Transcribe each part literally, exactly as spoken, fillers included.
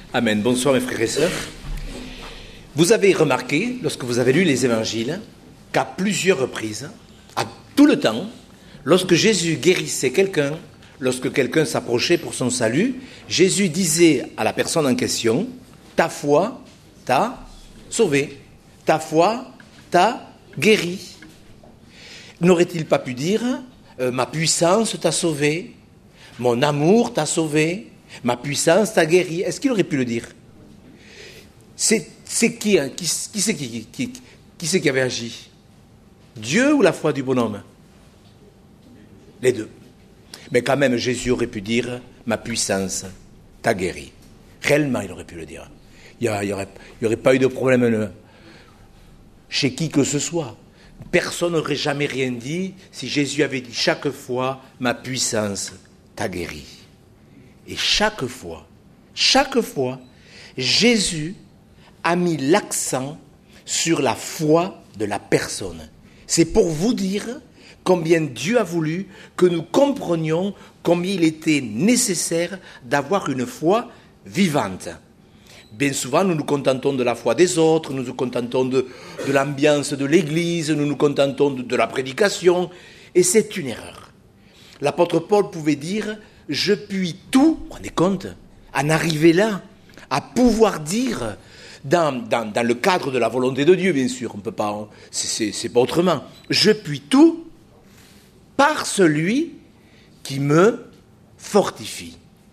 Amen. Bonsoir mes frères et sœurs. Vous avez remarqué, lorsque vous avez lu les évangiles, qu'à plusieurs reprises, à tout le temps, lorsque Jésus guérissait quelqu'un, lorsque quelqu'un s'approchait pour son salut, Jésus disait à la personne en question, « Ta foi t'a sauvé, ta foi t'a guéri. » N'aurait-il pas pu dire euh, « Ma puissance t'a sauvé, mon amour t'a sauvé, ma puissance t'a guéri ». Est-ce qu'il aurait pu le dire? C'est, c'est qui, hein, qui, qui, c'est qui, qui, qui, qui c'est qui avait agi? Dieu ou la foi du bonhomme? Les deux. Mais quand même, Jésus aurait pu dire « Ma puissance t'a guéri ». Réellement, il aurait pu le dire. Il n'y aurait, aurait pas eu de problème chez qui que ce soit. Personne n'aurait jamais rien dit si Jésus avait dit chaque fois « Ma puissance t'a guéri ». Et chaque fois, chaque fois, Jésus a mis l'accent sur la foi de la personne. C'est pour vous dire combien Dieu a voulu que nous comprenions combien il était nécessaire d'avoir une foi vivante. Bien souvent, nous nous contentons de la foi des autres, nous nous contentons de, de l'ambiance de l'Église, nous nous contentons de, de la prédication, et c'est une erreur. L'apôtre Paul pouvait dire « Je puis tout », vous vous rendez compte, en arriver là, à pouvoir dire, dans, dans, dans le cadre de la volonté de Dieu, bien sûr, on ne peut pas, c'est, c'est, c'est pas autrement, « Je puis tout » par celui qui me fortifie.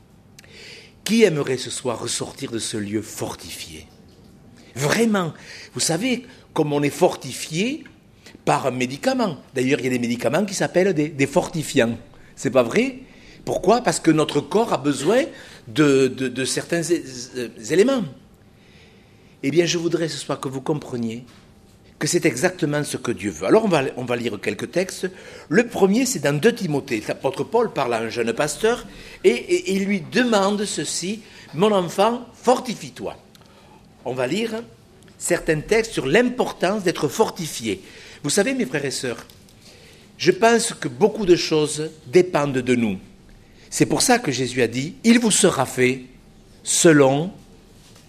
Qui aimerait ce soir ressortir de ce lieu fortifié? Vraiment, vous savez, comme on est fortifié par un médicament. D'ailleurs, il y a des médicaments qui s'appellent des, des fortifiants. C'est pas vrai? Pourquoi? Parce que notre corps a besoin de, de, de certains éléments. Eh bien, je voudrais ce soir que vous compreniez que c'est exactement ce que Dieu veut. Alors, on va, on va lire quelques textes. Le premier, c'est dans deux Timothée. L'apôtre Paul parle à un jeune pasteur et, et, et il lui demande ceci, « Mon enfant, fortifie-toi ». On va lire certains textes sur l'importance d'être fortifié. Vous savez, mes frères et sœurs, je pense que beaucoup de choses dépendent de nous. C'est pour ça que Jésus a dit, « Il vous sera fait selon votre... »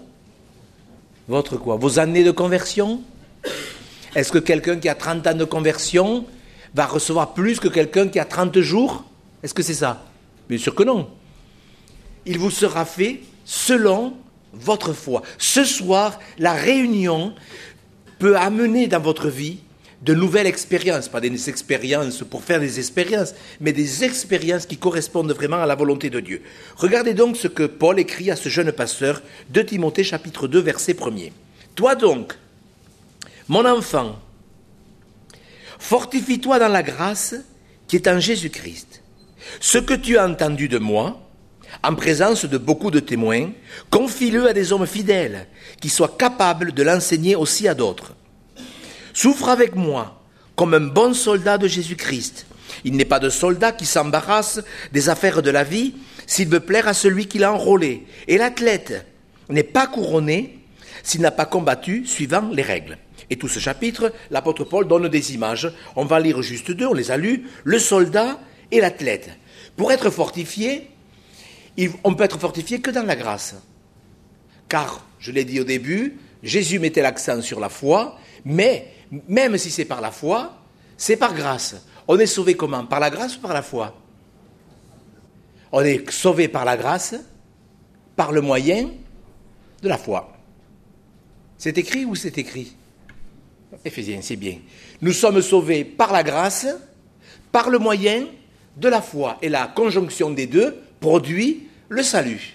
Votre quoi? Vos années de conversion? Est-ce que quelqu'un qui a trente ans de conversion va recevoir plus que quelqu'un qui a trente jours? Est-ce que c'est ça? Bien sûr que non. Il vous sera fait selon votre foi. Ce soir, la réunion peut amener dans votre vie de nouvelles expériences, pas des expériences pour faire des expériences, mais des expériences qui correspondent vraiment à la volonté de Dieu. Regardez donc ce que Paul écrit à ce jeune pasteur, deux Timothée chapitre deux, verset premier. « Toi donc, mon enfant, fortifie-toi dans la grâce qui est en Jésus-Christ. Ce que tu as entendu de moi, en présence de beaucoup de témoins, confie-le à des hommes fidèles, qui soient capables de l'enseigner aussi à d'autres. Souffre avec moi comme un bon soldat de Jésus-Christ. Il n'est pas de soldat qui s'embarrasse des affaires de la vie s'il veut plaire à celui qui l'a enrôlé. Et l'athlète n'est pas couronné s'il n'a pas combattu suivant les règles. » Et tout ce chapitre, l'apôtre Paul donne des images. On va lire juste deux, on les a lues, le soldat et l'athlète. Pour être fortifié, on peut être fortifié que dans la grâce. Car, je l'ai dit au début, Jésus mettait l'accent sur la foi, mais même si c'est par la foi, c'est par grâce. On est sauvé comment? Par la grâce ou par la foi? On est sauvé par la grâce, par le moyen de la foi. C'est écrit ou c'est écrit? Éphésiens, c'est bien. Nous sommes sauvés par la grâce, par le moyen de la foi. Et la conjonction des deux produit le salut.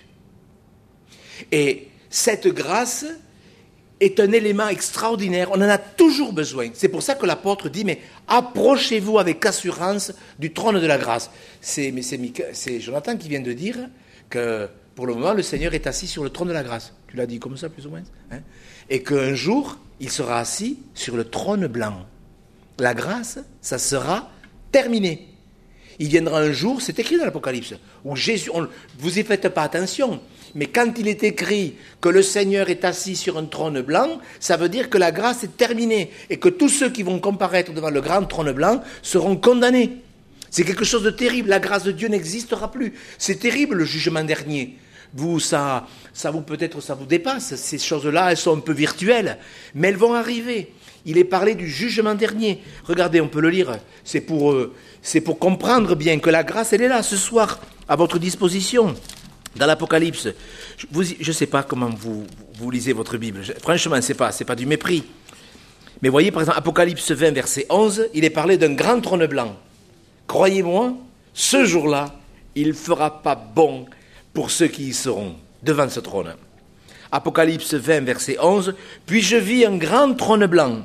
Et cette grâce est un élément extraordinaire. On en a toujours besoin. C'est pour ça que l'apôtre dit, mais approchez-vous avec assurance du trône de la grâce. C'est, mais c'est, c'est Jonathan qui vient de dire que pour le moment, le Seigneur est assis sur le trône de la grâce. Tu l'as dit comme ça, plus ou moins, hein? Et qu'un jour, il sera assis sur le trône blanc. La grâce, ça sera terminé. Il viendra un jour, c'est écrit dans l'Apocalypse, où Jésus, on, vous y faites pas attention, mais quand il est écrit que le Seigneur est assis sur un trône blanc, ça veut dire que la grâce est terminée et que tous ceux qui vont comparaître devant le grand trône blanc seront condamnés. C'est quelque chose de terrible, la grâce de Dieu n'existera plus. C'est terrible le jugement dernier. vous, ça, ça vous peut-être ça vous dépasse. Ces choses-là, elles sont un peu virtuelles, mais elles vont arriver. Il est parlé du jugement dernier. Regardez, on peut le lire. C'est pour, euh, c'est pour comprendre bien que la grâce, elle est là ce soir, à votre disposition. Dans l'Apocalypse, je ne sais pas comment vous, vous lisez votre Bible. Franchement, ce n'est pas, c'est pas du mépris. Mais voyez, par exemple, Apocalypse vingt, verset onze, il est parlé d'un grand trône blanc. Croyez-moi, ce jour-là, il ne fera pas bon pour ceux qui y seront devant ce trône. Apocalypse vingt, verset onze, puis je vis un grand trône blanc.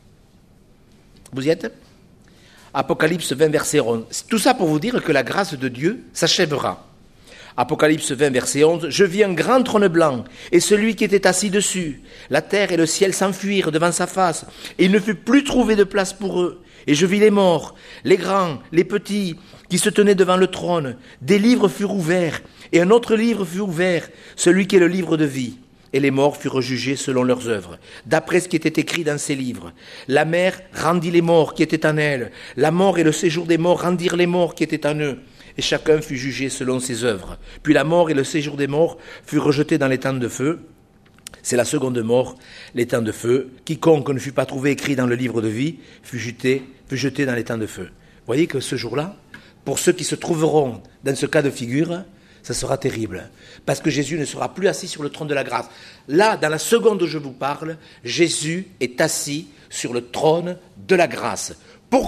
Vous y êtes ? Apocalypse vingt, verset onze. Tout ça pour vous dire que la grâce de Dieu s'achèvera. Apocalypse vingt, verset onze, « Je vis un grand trône blanc, et celui qui était assis dessus. La terre et le ciel s'enfuirent devant sa face, et il ne fut plus trouvé de place pour eux. Et je vis les morts, les grands, les petits, qui se tenaient devant le trône. Des livres furent ouverts, et un autre livre fut ouvert, celui qui est le livre de vie. Et les morts furent jugés selon leurs œuvres, d'après ce qui était écrit dans ces livres. La mer rendit les morts qui étaient en elle. La mort et le séjour des morts rendirent les morts qui étaient en eux. Et chacun fut jugé selon ses œuvres. Puis la mort et le séjour des morts furent rejetés dans l'étang de feu. C'est la seconde mort, l'étang de feu. Quiconque ne fut pas trouvé écrit dans le livre de vie fut jeté, fut jeté dans l'étang de feu. Vous voyez que ce jour-là, pour ceux qui se trouveront dans ce cas de figure, ça sera terrible. Parce que Jésus ne sera plus assis sur le trône de la grâce. Là, dans la seconde où je vous parle, Jésus est assis sur le trône de la grâce. Pourquoi ?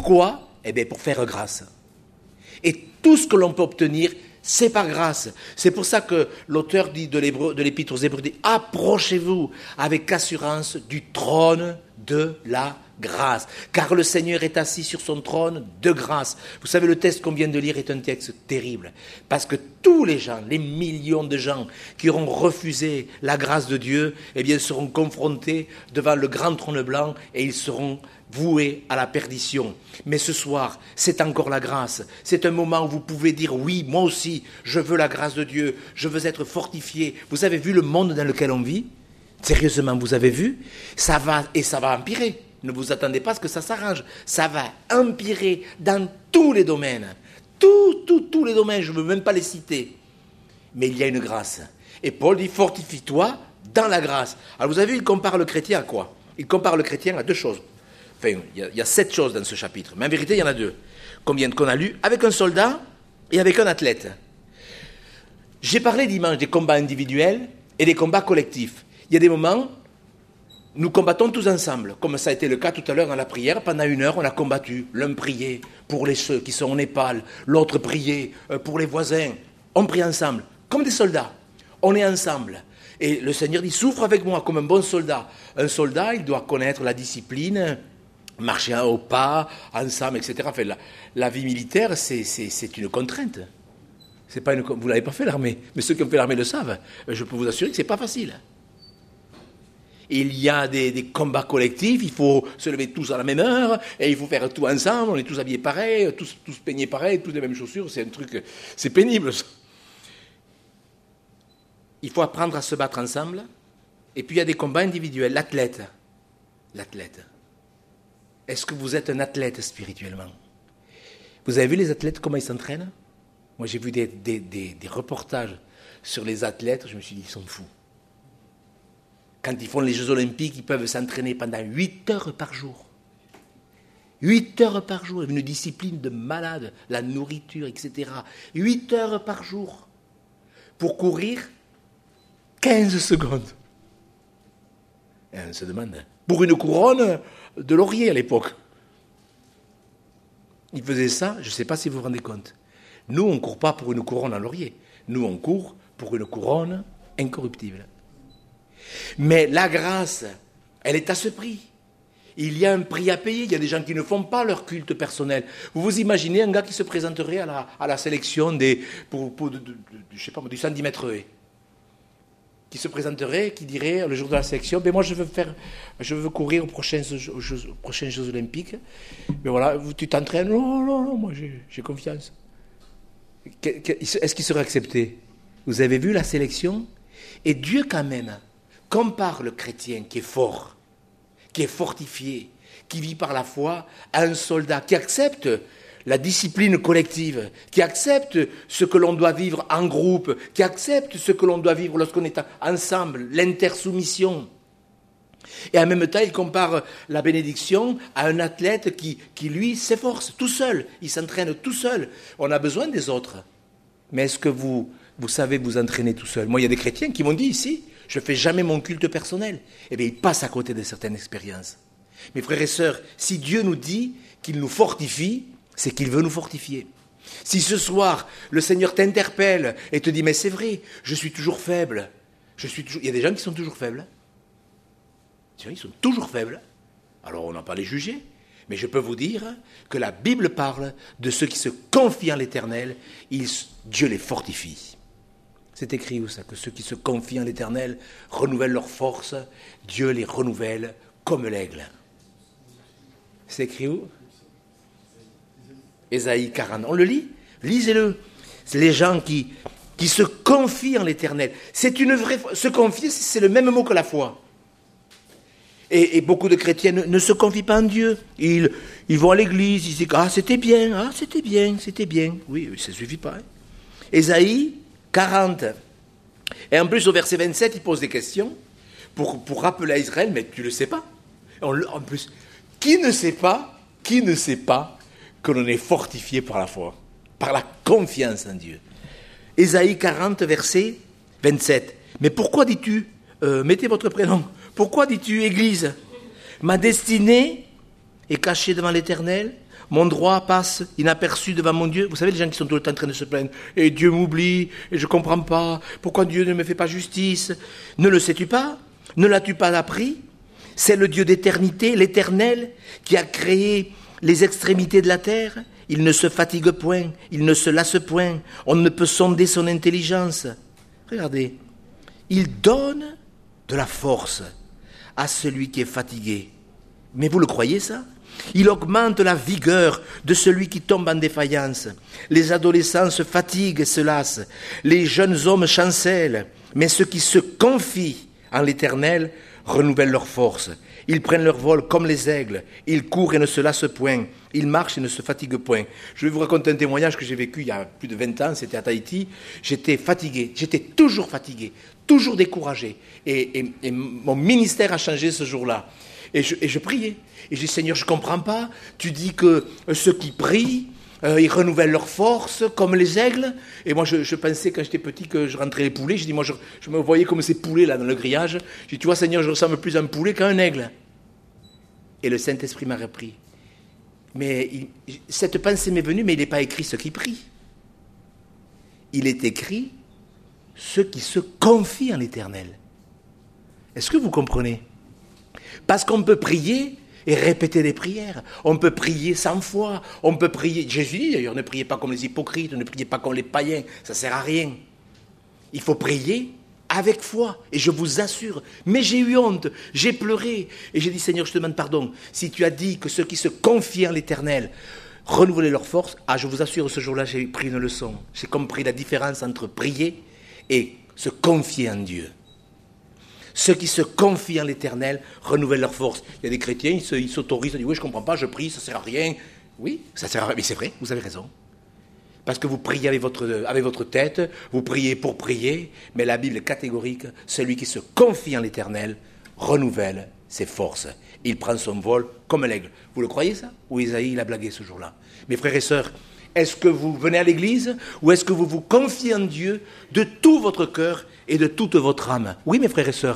Eh bien, pour faire grâce. Et tout ce que l'on peut obtenir, c'est par grâce. C'est pour ça que l'auteur dit de, l'Hébreu, de l'Épître aux Hébreux dit « Approchez-vous avec assurance du trône de la grâce, car le Seigneur est assis sur son trône de grâce. » Vous savez, le texte qu'on vient de lire est un texte terrible, parce que tous les gens, les millions de gens qui auront refusé la grâce de Dieu, eh bien, seront confrontés devant le grand trône blanc et ils seront voués à la perdition. Mais ce soir, c'est encore la grâce. C'est un moment où vous pouvez dire, oui, moi aussi, je veux la grâce de Dieu, je veux être fortifié. Vous avez vu le monde dans lequel on vit ? Sérieusement, vous avez vu ? Ça va, et ça va empirer. Ne vous attendez pas à ce que ça s'arrange. Ça va empirer dans tous les domaines. Tous, tous, tous les domaines, je ne veux même pas les citer. Mais il y a une grâce. Et Paul dit, fortifie-toi dans la grâce. Alors vous avez vu, il compare le chrétien à quoi ? Il compare le chrétien à deux choses. Enfin, il y, a, il y a sept choses dans ce chapitre, mais en vérité, il y en a deux. Combien qu'on a lu ? Avec un soldat et avec un athlète. J'ai parlé dimanche des combats individuels et des combats collectifs. Il y a des moments, nous combattons tous ensemble, comme ça a été le cas tout à l'heure dans la prière. Pendant une heure, on a combattu. L'un priait pour les ceux qui sont au Népal, l'autre priait pour les voisins. On prie ensemble, comme des soldats. On est ensemble. Et le Seigneur dit, souffre avec moi comme un bon soldat. Un soldat, il doit connaître la discipline, marcher au pas, ensemble, et cetera. Enfin, la, la vie militaire, c'est, c'est, c'est une contrainte. C'est pas une, vous ne l'avez pas fait l'armée, mais ceux qui ont fait l'armée le savent. Je peux vous assurer que ce n'est pas facile. Il y a des, des combats collectifs, il faut se lever tous à la même heure, et il faut faire tout ensemble, on est tous habillés pareil, tous, tous peignés pareil, tous les mêmes chaussures, c'est un truc, c'est pénible. Il faut apprendre à se battre ensemble, et puis il y a des combats individuels. L'athlète, l'athlète. Est-ce que vous êtes un athlète spirituellement ? Vous avez vu les athlètes, comment ils s'entraînent ? Moi, j'ai vu des, des, des, des reportages sur les athlètes, je me suis dit, ils sont fous. Quand ils font les Jeux Olympiques, ils peuvent s'entraîner pendant huit heures par jour. huit heures par jour, une discipline de malade, la nourriture, et cetera. huit heures par jour pour courir quinze secondes. Et on se demande, pour une couronne de laurier à l'époque. Ils faisaient ça, je ne sais pas si vous vous rendez compte. Nous, on ne court pas pour une couronne en laurier. Nous, on court pour une couronne incorruptible. Mais la grâce, elle est à ce prix. Il y a un prix à payer. Il y a des gens qui ne font pas leur culte personnel. Vous vous imaginez un gars qui se présenterait à la, à la sélection des, pour, pour, de, de, de, je sais pas, du cent dix mètres haies, qui se présenterait, qui dirait le jour de la sélection, ben moi je veux faire, je veux courir aux prochains Jeux, aux Jeux, aux prochains Jeux Olympiques. Mais voilà, tu t'entraînes ? Non, non, non, moi j'ai, j'ai confiance. Est-ce qu'il serait accepté ? Vous avez vu la sélection ? Et Dieu quand même compare le chrétien qui est fort, qui est fortifié, qui vit par la foi, à un soldat qui accepte la discipline collective, qui accepte ce que l'on doit vivre en groupe, qui accepte ce que l'on doit vivre lorsqu'on est ensemble, l'intersoumission. Et en même temps, il compare la bénédiction à un athlète qui, qui lui, s'efforce tout seul. Il s'entraîne tout seul. On a besoin des autres. Mais est-ce que vous, vous savez vous entraîner tout seul? Moi, il y a des chrétiens qui m'ont dit ici, je ne fais jamais mon culte personnel. Eh bien, ils passent à côté de certaines expériences. Mes frères et sœurs, si Dieu nous dit qu'il nous fortifie, c'est qu'il veut nous fortifier. Si ce soir, le Seigneur t'interpelle et te dit, mais c'est vrai, je suis toujours faible. Je suis toujours... Il y a des gens qui sont toujours faibles. Ils sont toujours faibles. Alors on n'a pas à les juger. Mais je peux vous dire que la Bible parle de ceux qui se confient en l'Éternel, ils, Dieu les fortifie. C'est écrit où ça? Que ceux qui se confient en l'Éternel renouvellent leur force, Dieu les renouvelle comme l'aigle. C'est écrit où? Ésaïe quarante. On le lit? Lisez-le. C'est les gens qui, qui se confient en l'Éternel. C'est une vraie foi. Se confier, c'est le même mot que la foi. Et, et beaucoup de chrétiens ne, ne se confient pas en Dieu. Ils, ils vont à l'église, ils disent « Ah, c'était bien, ah, c'était bien, c'était bien. » Oui, ça ne suffit pas. Hein. Ésaïe quarante. Et en plus, au verset vingt-sept, il pose des questions pour, pour rappeler à Israël, mais tu ne le sais pas. On, en plus, qui ne sait pas, qui ne sait pas que l'on est fortifié par la foi, par la confiance en Dieu. Ésaïe quarante, verset vingt-sept. Mais pourquoi dis-tu, euh, mettez votre prénom, pourquoi dis-tu, Église, ma destinée est cachée devant l'Éternel, mon droit passe inaperçu devant mon Dieu. Vous savez, les gens qui sont tout le temps en train de se plaindre, et Dieu m'oublie, et je ne comprends pas, pourquoi Dieu ne me fait pas justice? Ne le sais-tu pas? Ne l'as-tu pas appris? C'est le Dieu d'éternité, l'Éternel, qui a créé les extrémités de la terre. Il ne se fatigue point, il ne se lasse point, on ne peut sonder son intelligence. Regardez, il donne de la force à celui qui est fatigué. Mais vous le croyez ça? Il augmente la vigueur de celui qui tombe en défaillance. Les adolescents se fatiguent et se lassent, les jeunes hommes chancellent, mais ceux qui se confient en l'Éternel renouvellent leur force. Ils prennent leur vol comme les aigles, ils courent et ne se lassent point, ils marchent et ne se fatiguent point. Je vais vous raconter un témoignage que j'ai vécu il y a plus de vingt ans, c'était à Tahiti. J'étais fatigué, j'étais toujours fatigué, toujours découragé. Et, et, et mon ministère a changé ce jour-là. Et je, et je priais. Et j'ai dit, Seigneur, je ne comprends pas. Tu dis que ceux qui prient, euh, ils renouvellent leur force comme les aigles. Et moi, je, je pensais quand j'étais petit que je rentrais les poulets. J'ai dit, moi, je, je me voyais comme ces poulets là dans le grillage. J'ai dit, tu vois, Seigneur, je ressemble plus à un poulet qu'à un aigle. Et le Saint-Esprit m'a repris. Mais il, cette pensée m'est venue, mais il n'est pas écrit ceux qui prient. Il est écrit ceux qui se confient en l'Éternel. Est-ce que vous comprenez? Parce qu'on peut prier et répéter des prières. On peut prier cent fois. On peut prier. Jésus dit d'ailleurs, ne priez pas comme les hypocrites, ne priez pas comme les païens. Ça ne sert à rien. Il faut prier avec foi. Et je vous assure, mais j'ai eu honte, j'ai pleuré. Et j'ai dit, Seigneur, je te demande pardon. Si tu as dit que ceux qui se confient en l'Éternel renouveler leur force, ah, je vous assure, ce jour-là, j'ai pris une leçon. J'ai compris la différence entre prier et se confier en Dieu. Ceux qui se confient en l'Éternel renouvellent leur force. Il y a des chrétiens, ils, se, ils s'autorisent, ils disent, oui, je ne comprends pas, je prie, ça ne sert à rien. Oui, ça sert à rien, mais c'est vrai, vous avez raison. Parce que vous priez avec votre, avec votre tête, vous priez pour prier, mais la Bible est catégorique, celui qui se confie en l'Éternel renouvelle ses forces. Il prend son vol comme l'aigle. Vous le croyez ça? Ou Isaïe, il a blagué ce jour-là? Mes frères et sœurs, est-ce que vous venez à l'église ou est-ce que vous vous confiez en Dieu de tout votre cœur et de toute votre âme? Oui, mes frères et sœurs.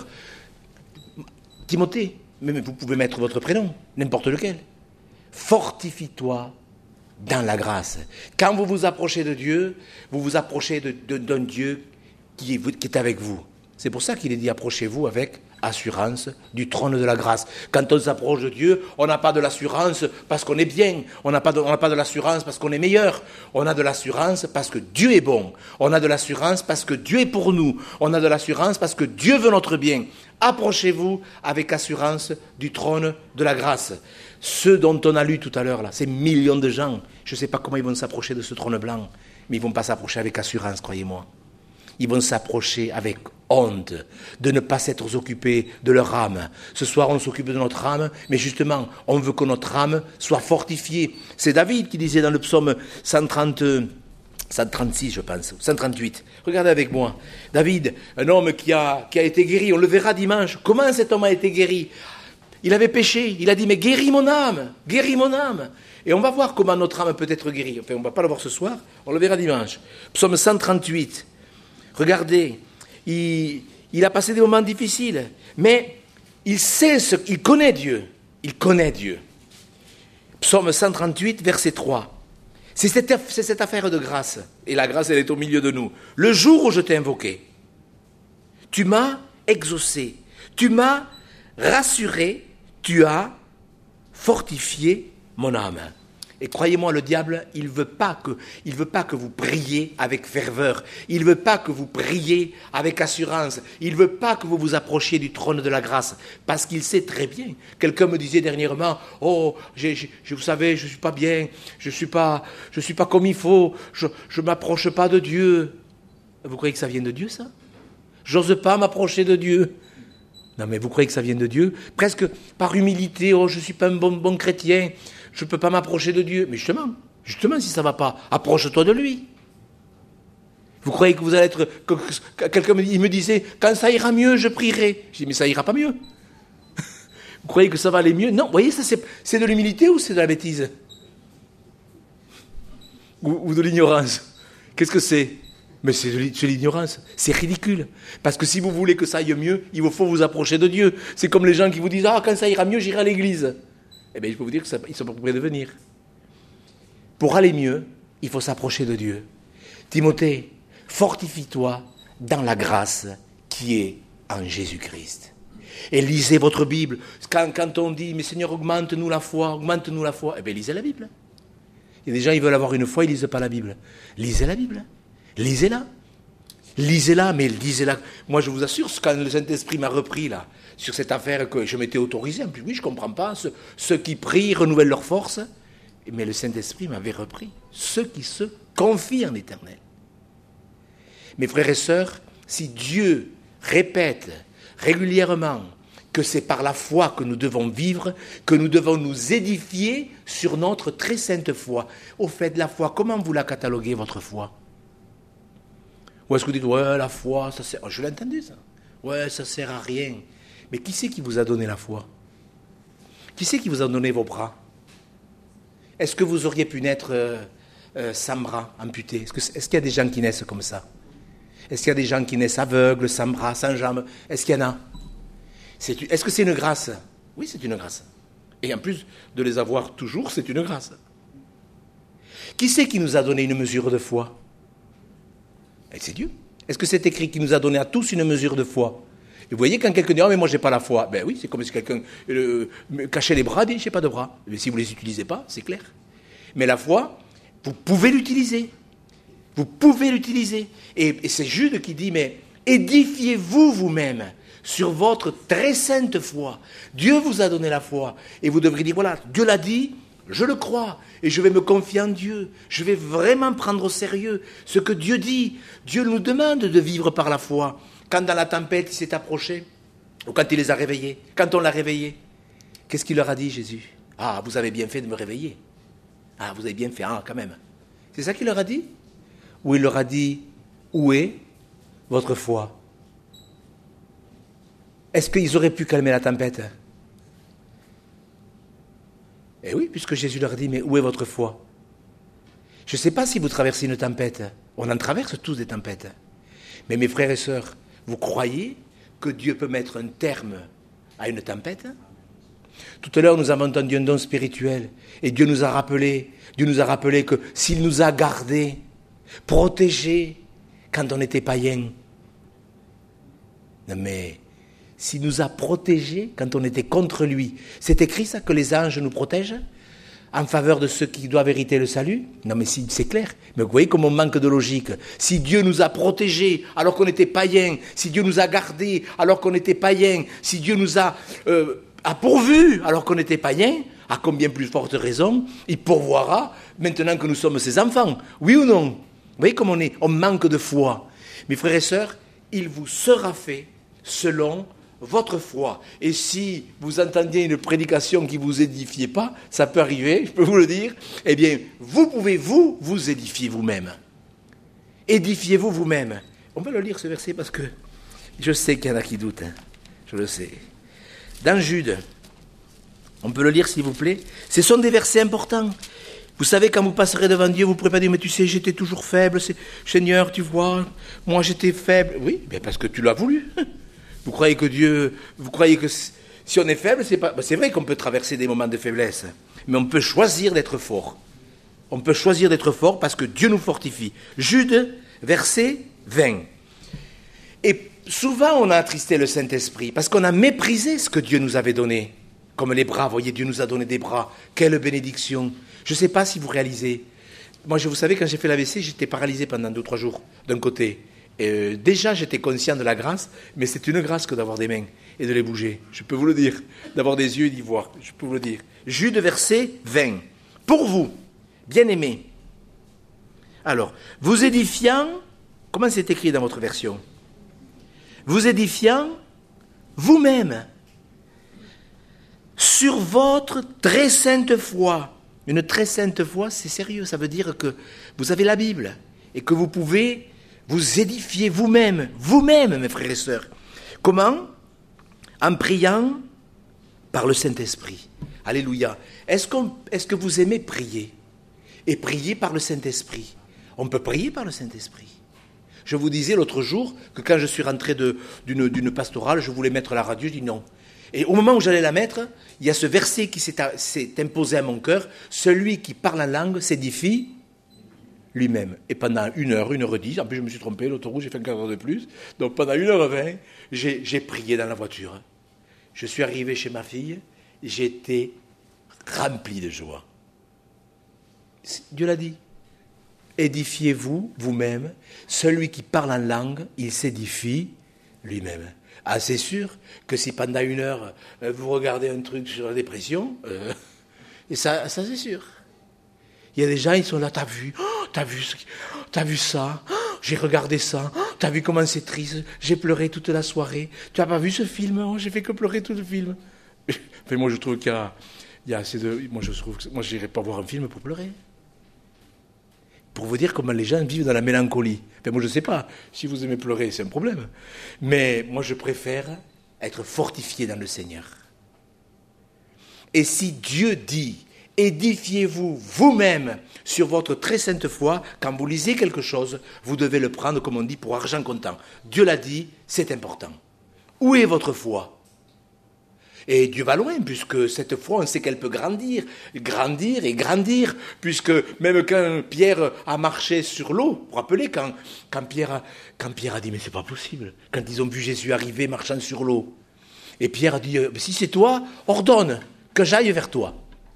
Timothée, mais vous pouvez mettre votre prénom, n'importe lequel. Fortifie-toi dans la grâce. Quand vous vous approchez de Dieu, vous vous approchez de, de, d'un Dieu qui est, qui est avec vous. C'est pour ça qu'il est dit approchez-vous avec assurance du trône de la grâce. Quand on s'approche de Dieu, on n'a pas de l'assurance parce qu'on est bien, on n'a pas de, on n'a pas de l'assurance parce qu'on est meilleur, on a de l'assurance parce que Dieu est bon, on a de l'assurance parce que Dieu est pour nous, on a de l'assurance parce que Dieu veut notre bien. Approchez-vous avec assurance du trône de la grâce. Ceux dont on a lu tout à l'heure, là, ces millions de gens, je ne sais pas comment ils vont s'approcher de ce trône blanc, mais ils ne vont pas s'approcher avec assurance, croyez-moi. Ils vont s'approcher avec honte de ne pas s'être occupés de leur âme. Ce soir, on s'occupe de notre âme, mais justement, on veut que notre âme soit fortifiée. C'est David qui disait dans le psaume cent trente, cent trente-six, je pense, cent trente-huit. Regardez avec moi. David, un homme qui a, qui a été guéri, on le verra dimanche. Comment cet homme a été guéri? Il avait péché, il a dit, mais guéris mon âme, guéris mon âme. Et on va voir comment notre âme peut être guérie. Enfin, on ne va pas le voir ce soir, on le verra dimanche. Psaume cent trente-huit. Regardez. Il, il a passé des moments difficiles, mais il sait ce, il connaît Dieu, il connaît Dieu. Psaume cent trente-huit, verset trois. C'est cette, c'est cette affaire de grâce, et la grâce, elle est au milieu de nous. Le jour où je t'ai invoqué, tu m'as exaucé, tu m'as rassuré, tu as fortifié mon âme. Et croyez-moi, le diable, il ne veut pas que, il veut pas que vous priez avec ferveur. Il ne veut pas que vous priez avec assurance. Il ne veut pas que vous vous approchiez du trône de la grâce. Parce qu'il sait très bien. Quelqu'un me disait dernièrement, oh, j'ai, j'ai, vous savez, je ne suis pas bien, je ne suis pas, je suis pas comme il faut, je ne m'approche pas de Dieu. Vous croyez que ça vient de Dieu, ça? J'ose pas m'approcher de Dieu. Non, mais vous croyez que ça vient de Dieu? Presque par humilité, oh, je ne suis pas un bon, bon chrétien. Je ne peux pas m'approcher de Dieu. Mais justement, justement, si ça ne va pas, approche-toi de lui. Vous croyez que vous allez être... Que, que, quelqu'un me, il me disait, quand ça ira mieux, je prierai. Je dis, mais ça ira pas mieux. Vous croyez que ça va aller mieux? Non, vous voyez, ça c'est, c'est de l'humilité ou c'est de la bêtise? Ou, ou de l'ignorance? Qu'est-ce que c'est? Mais c'est de, c'est de l'ignorance. C'est ridicule. Parce que si vous voulez que ça aille mieux, il vous faut vous approcher de Dieu. C'est comme les gens qui vous disent, ah, quand ça ira mieux, j'irai à l'église. Eh bien, je peux vous dire qu'ils ne sont pas prêts de venir. Pour aller mieux, il faut s'approcher de Dieu. Timothée, fortifie-toi dans la grâce qui est en Jésus-Christ. Et lisez votre Bible. Quand, quand on dit, mais Seigneur, augmente-nous la foi, augmente-nous la foi, eh bien, lisez la Bible. Il y a des gens, ils veulent avoir une foi, ils ne lisent pas la Bible. Lisez la Bible. Lisez-la. Lisez-la, mais lisez-la. Moi, je vous assure, quand le Saint-Esprit m'a repris, là, sur cette affaire que je m'étais autorisé, en plus, oui, je ne comprends pas, ceux, ceux qui prient renouvellent leur force, mais le Saint-Esprit m'avait repris, ceux qui se confient en l'Éternel. Mes frères et sœurs, si Dieu répète régulièrement que c'est par la foi que nous devons vivre, que nous devons nous édifier sur notre très sainte foi. Au fait de la foi, comment vous la cataloguez, votre foi? Ou est-ce que vous dites, ouais, la foi, ça sert... Je l'ai entendu, ça. Ouais, ça sert à rien. Mais qui c'est qui vous a donné la foi? Qui c'est qui vous a donné vos bras? Est-ce que vous auriez pu naître euh, euh, sans bras, amputé? Est-ce, que, est-ce qu'il y a des gens qui naissent comme ça? Est-ce qu'il y a des gens qui naissent aveugles, sans bras, sans jambes? Est-ce qu'il y en a? c'est, Est-ce que c'est une grâce? Oui, c'est une grâce. Et en plus de les avoir toujours, c'est une grâce. Qui c'est qui nous a donné une mesure de foi? Et c'est Dieu. Est-ce que c'est écrit qu'il nous a donné à tous une mesure de foi? Et vous voyez, quand quelqu'un dit « Ah, mais moi, je n'ai pas la foi », ben oui, c'est comme si quelqu'un euh, cachait les bras, dit « Je n'ai pas de bras ». Mais si vous ne les utilisez pas, c'est clair. Mais la foi, vous pouvez l'utiliser. Vous pouvez l'utiliser. Et, et c'est Jude qui dit « Mais édifiez-vous vous-même sur votre très sainte foi. Dieu vous a donné la foi. » Et vous devrez dire « Voilà, Dieu l'a dit, je le crois. Et je vais me confier en Dieu. Je vais vraiment prendre au sérieux ce que Dieu dit. Dieu nous demande de vivre par la foi. » Quand dans la tempête, il s'est approché, ou quand il les a réveillés, quand on l'a réveillé, qu'est-ce qu'il leur a dit, Jésus? Ah, vous avez bien fait de me réveiller. Ah, vous avez bien fait, ah, quand même. C'est ça qu'il leur a dit? Ou il leur a dit, où est votre foi? Est-ce qu'ils auraient pu calmer la tempête? Eh oui, puisque Jésus leur a dit, mais où est votre foi? Je ne sais pas si vous traversez une tempête. On en traverse tous des tempêtes. Mais mes frères et sœurs, vous croyez que Dieu peut mettre un terme à une tempête? Tout à l'heure, nous avons entendu un don spirituel. Et Dieu nous a rappelé, Dieu nous a rappelé que s'il nous a gardés, protégés, quand on était païen. Non mais, s'il nous a protégés quand on était contre lui, c'est écrit ça, que les anges nous protègent en faveur de ceux qui doivent hériter le salut? Non mais si, c'est clair. Mais vous voyez comme on manque de logique. Si Dieu nous a protégés alors qu'on était païens, si Dieu nous a gardés alors qu'on était païens, si Dieu nous a, euh, a pourvu alors qu'on était païens, à combien plus forte raison il pourvoira maintenant que nous sommes ses enfants? Oui ou non? Vous voyez comme on est, on manque de foi. Mes frères et sœurs, il vous sera fait selon votre foi. Et si vous entendiez une prédication qui ne vous édifiait pas, ça peut arriver, je peux vous le dire, eh bien, vous pouvez vous, vous édifier vous-même. Édifiez-vous vous-même. On peut le lire ce verset parce que je sais qu'il y en a qui doutent, hein. Je le sais. Dans Jude, on peut le lire s'il vous plaît. Ce sont des versets importants. Vous savez, quand vous passerez devant Dieu, vous ne pourrez pas dire, mais tu sais, j'étais toujours faible, c'est... Seigneur, tu vois, moi j'étais faible. Oui, bien parce que tu l'as voulu. Vous croyez que Dieu, vous croyez que si on est faible, c'est pas, c'est vrai qu'on peut traverser des moments de faiblesse, mais on peut choisir d'être fort. On peut choisir d'être fort parce que Dieu nous fortifie. Jude, verset vingt. Et souvent, on a attristé le Saint-Esprit parce qu'on a méprisé ce que Dieu nous avait donné. Comme les bras, vous voyez, Dieu nous a donné des bras. Quelle bénédiction. Je ne sais pas si vous réalisez. Moi, je, vous savez, quand j'ai fait l'A V C, j'étais paralysé pendant deux ou trois jours, d'un côté. Et euh, déjà, j'étais conscient de la grâce, mais c'est une grâce que d'avoir des mains et de les bouger. Je peux vous le dire. D'avoir des yeux et d'y voir. Je peux vous le dire. Jude, verset vingt. Pour vous, bien-aimés. Alors, vous édifiant, comment c'est écrit dans votre version? Vous édifiant vous-même sur votre très sainte foi. Une très sainte foi, c'est sérieux. Ça veut dire que vous avez la Bible et que vous pouvez vous édifier vous-même, vous-même, mes frères et sœurs. Comment? En priant par le Saint-Esprit. Alléluia. Est-ce, qu'on, est-ce que vous aimez prier? Et prier par le Saint-Esprit. On peut prier par le Saint-Esprit. Je vous disais l'autre jour que quand je suis rentré de, d'une, d'une pastorale, je voulais mettre la radio, je dis non. Et au moment où j'allais la mettre, il y a ce verset qui s'est, s'est imposé à mon cœur. Celui qui parle en langue s'édifie lui-même. Et pendant une heure, une heure dix, en plus je me suis trompé, l'autoroute, j'ai fait un quart d'heure de plus. Donc pendant une heure vingt, j'ai, j'ai prié dans la voiture. Je suis arrivé chez ma fille, j'étais rempli de joie. Dieu l'a dit. Édifiez-vous vous-même. Celui qui parle en langue, il s'édifie lui-même. Ah, c'est sûr que si pendant une heure, euh, vous regardez un truc sur la dépression, euh, et ça, ça c'est sûr. Il y a des gens, ils sont là, t'as vu, oh, t'as vu, t'as vu ça, oh, j'ai regardé ça, oh, t'as vu comment c'est triste, j'ai pleuré toute la soirée, tu n'as pas vu ce film, oh, j'ai fait que pleurer tout le film. Enfin, moi je trouve qu'il y a, il y a assez de... Moi je trouve que moi je n'irai pas voir un film pour pleurer. Pour vous dire comment les gens vivent dans la mélancolie. Enfin, moi je ne sais pas, si vous aimez pleurer, c'est un problème. Mais moi je préfère être fortifié dans le Seigneur. Et si Dieu dit, édifiez-vous vous-même sur votre très sainte foi, quand vous lisez quelque chose, vous devez le prendre, comme on dit, pour argent comptant. Dieu l'a dit, c'est important. Où est votre foi ? Et Dieu va loin, puisque cette foi, on sait qu'elle peut grandir, grandir et grandir, puisque même quand Pierre a marché sur l'eau, vous vous rappelez, quand, quand, Pierre a, quand Pierre a dit, mais c'est pas possible, quand ils ont vu Jésus arriver marchant sur l'eau, et Pierre a dit, si c'est toi, ordonne que j'aille vers toi.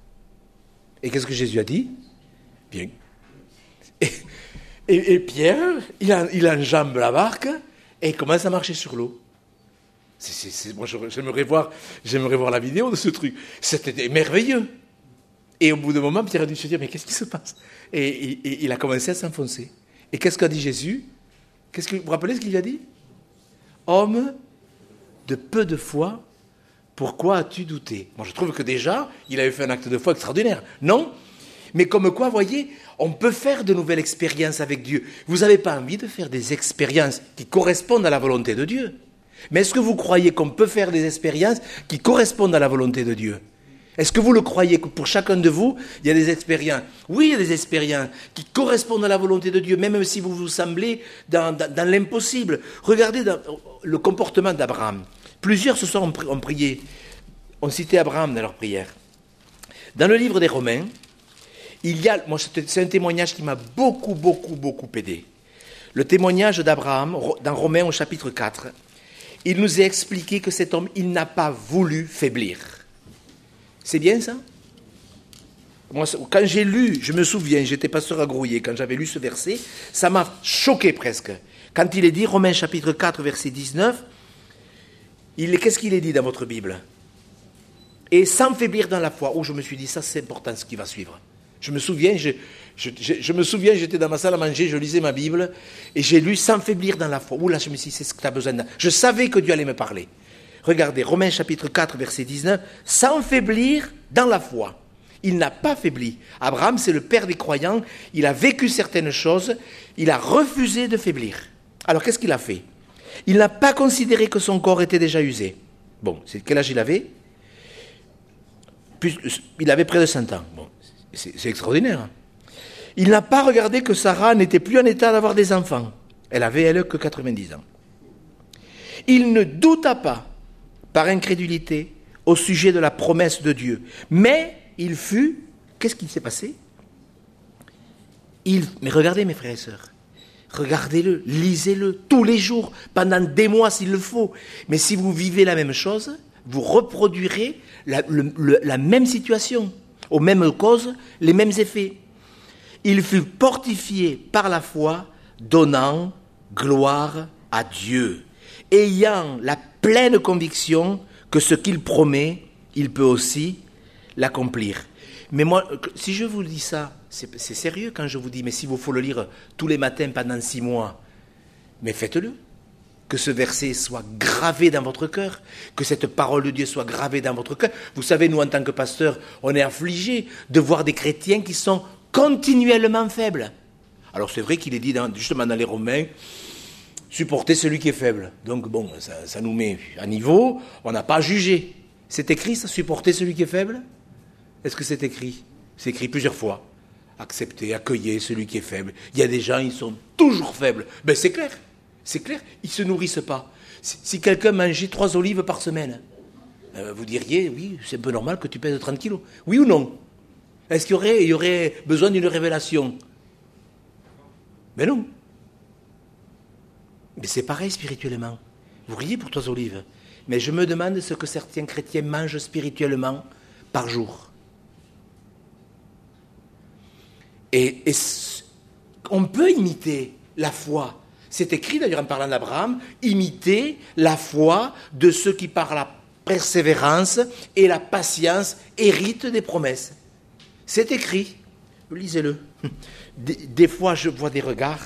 Et qu'est-ce que Jésus a dit? Bien. Et, et, et Pierre, il, a, il enjambe la barque, et il commence à marcher sur l'eau. C'est, c'est, c'est, moi, j'aimerais voir, j'aimerais voir la vidéo de ce truc. C'était merveilleux. Et au bout d'un moment, Pierre a dû se dire, mais qu'est-ce qui se passe? Et, et, et il a commencé à s'enfoncer. Et qu'est-ce qu'a dit Jésus? Qu'est-ce que, vous vous rappelez ce qu'il a dit? Homme de peu de foi, pourquoi as-tu douté? Moi, je trouve que déjà, il avait fait un acte de foi extraordinaire. Non? Mais comme quoi, voyez, on peut faire de nouvelles expériences avec Dieu. Vous n'avez pas envie de faire des expériences qui correspondent à la volonté de Dieu? Mais est-ce que vous croyez qu'on peut faire des expériences qui correspondent à la volonté de Dieu? Est-ce que vous le croyez que pour chacun de vous, il y a des expériences? Oui, il y a des expériences qui correspondent à la volonté de Dieu, même si vous vous semblez dans, dans, dans l'impossible. Regardez dans le comportement d'Abraham. Plusieurs se sont ont prié, ont cité Abraham dans leur prière. Dans le livre des Romains, il y a, moi, c'est un témoignage qui m'a beaucoup, beaucoup, beaucoup aidé. Le témoignage d'Abraham, dans Romains au chapitre quatre, il nous a expliqué que cet homme, il n'a pas voulu faiblir. C'est bien ça? Moi, quand j'ai lu, je me souviens, j'étais pasteur à Grouillé, quand j'avais lu ce verset, ça m'a choqué presque. Quand il est dit, Romains chapitre quatre, verset dix-neuf, il est, qu'est-ce qu'il est dit dans votre Bible? Et sans faiblir dans la foi. Oh, je me suis dit, ça c'est important ce qui va suivre. Je me souviens, je, je, je, je me souviens, j'étais dans ma salle à manger, je lisais ma Bible, et j'ai lu « Sans faiblir dans la foi ». Ouh là, je me suis dit, c'est ce que tu as besoin de... Je savais que Dieu allait me parler. Regardez, Romains chapitre quatre, verset dix-neuf, « Sans faiblir dans la foi ». Il n'a pas faibli. Abraham, c'est le père des croyants, il a vécu certaines choses, il a refusé de faiblir. Alors, qu'est-ce qu'il a fait? Il n'a pas considéré que son corps était déjà usé. Bon, c'est quel âge il avait? Puis, il avait près de cent ans. Bon, c'est, c'est extraordinaire. Il n'a pas regardé que Sarah n'était plus en état d'avoir des enfants. Elle avait, elle, que quatre-vingt-dix ans. Il ne douta pas, par incrédulité, au sujet de la promesse de Dieu. Mais il fut... Qu'est-ce qui s'est passé? il, Mais regardez, mes frères et sœurs, regardez-le, lisez-le tous les jours, pendant des mois s'il le faut. Mais si vous vivez la même chose, vous reproduirez la, le, le, la même situation, aux mêmes causes, les mêmes effets. Il fut fortifié par la foi, donnant gloire à Dieu, ayant la pleine conviction que ce qu'il promet, il peut aussi l'accomplir. Mais moi, si je vous dis ça, c'est, c'est sérieux quand je vous dis, mais s'il vous faut le lire tous les matins pendant six mois, mais faites-le. Que ce verset soit gravé dans votre cœur, que cette parole de Dieu soit gravée dans votre cœur. Vous savez, nous, en tant que pasteurs, on est affligés de voir des chrétiens qui sont continuellement faibles. Alors, c'est vrai qu'il est dit dans, justement dans les Romains, supporter celui qui est faible. Donc, bon, ça, ça nous met à niveau, on n'a pas à juger. C'est écrit, ça, supporter celui qui est faible? Est-ce que c'est écrit? C'est écrit plusieurs fois. Accepter, accueillir celui qui est faible. Il y a des gens, ils sont toujours faibles. Ben, c'est clair. C'est clair, ils ne se nourrissent pas. Si, si quelqu'un mangeait trois olives par semaine, euh, vous diriez, oui, c'est un peu normal que tu pèses trente kilos. Oui ou non? Est-ce qu'il y aurait, il y aurait besoin d'une révélation? Mais non. Mais c'est pareil spirituellement. Vous riez pour trois olives. Mais je me demande ce que certains chrétiens mangent spirituellement par jour. Et, et on peut imiter la foi. C'est écrit d'ailleurs en parlant d'Abraham, imiter la foi de ceux qui par la persévérance et la patience héritent des promesses. C'est écrit, lisez-le. Des, des fois je vois des regards.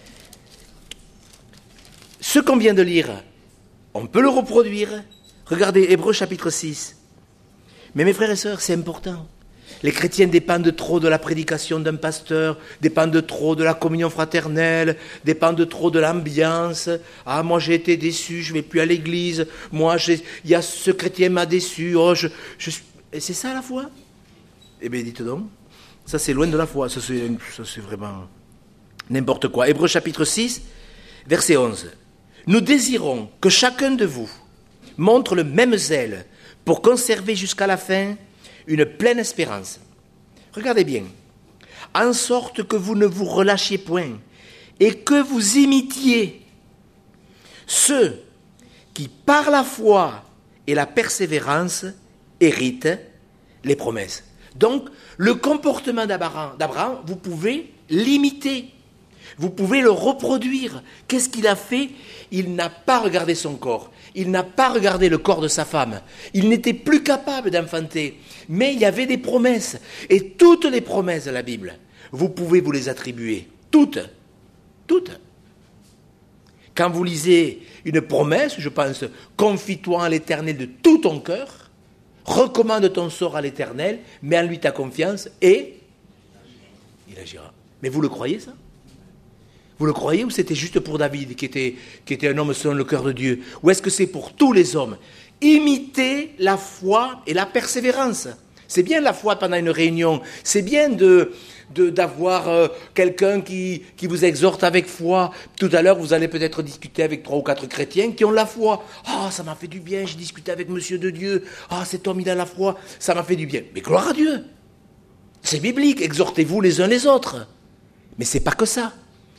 Ce qu'on vient de lire, on peut le reproduire. Regardez Hébreux chapitre six. Mais mes frères et sœurs, c'est important. Les chrétiens dépendent trop de la prédication d'un pasteur, dépendent trop de la communion fraternelle, dépendent trop de l'ambiance. Ah, moi j'ai été déçu, je ne vais plus à l'église. Moi, il y a ce chrétien m'a déçu. Oh, je, je... Et c'est ça la foi? Eh bien, dites donc, ça c'est loin de la foi. Ça c'est, ça, c'est vraiment n'importe quoi. Hébreux chapitre six, verset onze. Nous désirons que chacun de vous montre le même zèle pour conserver jusqu'à la fin une pleine espérance. Regardez bien. En sorte que vous ne vous relâchiez point et que vous imitiez ceux qui, par la foi et la persévérance, héritent les promesses. Donc, le comportement d'Abraham, d'Abraham, vous pouvez l'imiter. Vous pouvez le reproduire. Qu'est-ce qu'il a fait? Il n'a pas regardé son corps. Il n'a pas regardé le corps de sa femme. Il n'était plus capable d'enfanter. Mais il y avait des promesses. Et toutes les promesses de la Bible, vous pouvez vous les attribuer. Toutes. Toutes. Quand vous lisez une promesse, je pense, confie-toi en l'Éternel de tout ton cœur, recommande ton sort à l'Éternel, mets en lui ta confiance et il agira. Mais vous le croyez, ça? Vous le croyez ou c'était juste pour David qui était, qui était un homme selon le cœur de Dieu? Ou est-ce que c'est pour tous les hommes? Imitez la foi et la persévérance. C'est bien la foi pendant une réunion. C'est bien de, de, d'avoir euh, quelqu'un qui, qui vous exhorte avec foi. Tout à l'heure, vous allez peut-être discuter avec trois ou quatre chrétiens qui ont la foi. Ah, oh, ça m'a fait du bien, j'ai discuté avec Monsieur de Dieu. Ah, oh, cet homme, il a la foi, ça m'a fait du bien. Mais gloire à Dieu. C'est biblique, exhortez-vous les uns les autres. Mais c'est pas que ça.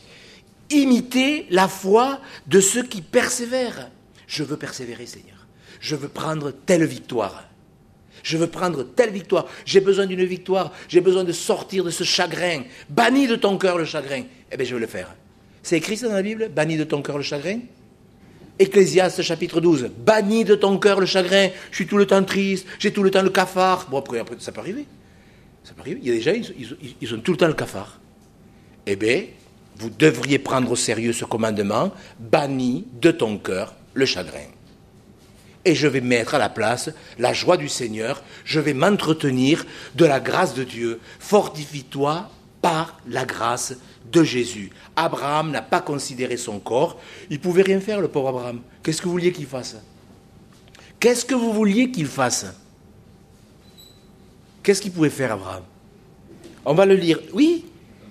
Imitez la foi de ceux qui persévèrent. Je veux persévérer, Seigneur. Je veux prendre telle victoire. Je veux prendre telle victoire. J'ai besoin d'une victoire. J'ai besoin de sortir de ce chagrin. Bannis de ton cœur le chagrin. Eh bien, je vais le faire. C'est écrit ça dans la Bible? Bannis de ton cœur le chagrin. Ecclésiaste chapitre douze. Bannis de ton cœur le chagrin. Je suis tout le temps triste. J'ai tout le temps le cafard. Bon, après, après ça peut arriver. Ça peut arriver. Il y a des gens, ils, ils, ils ont tout le temps le cafard. Eh bien, vous devriez prendre au sérieux ce commandement, bannis de ton cœur le chagrin. Et je vais mettre à la place la joie du Seigneur, je vais m'entretenir de la grâce de Dieu. Fortifie-toi par la grâce de Jésus. Abraham n'a pas considéré son corps, il ne pouvait rien faire, le pauvre Abraham. Qu'est-ce que vous vouliez qu'il fasse? Qu'est-ce que vous vouliez qu'il fasse? Qu'est-ce qu'il pouvait faire, Abraham? On va le lire. Oui.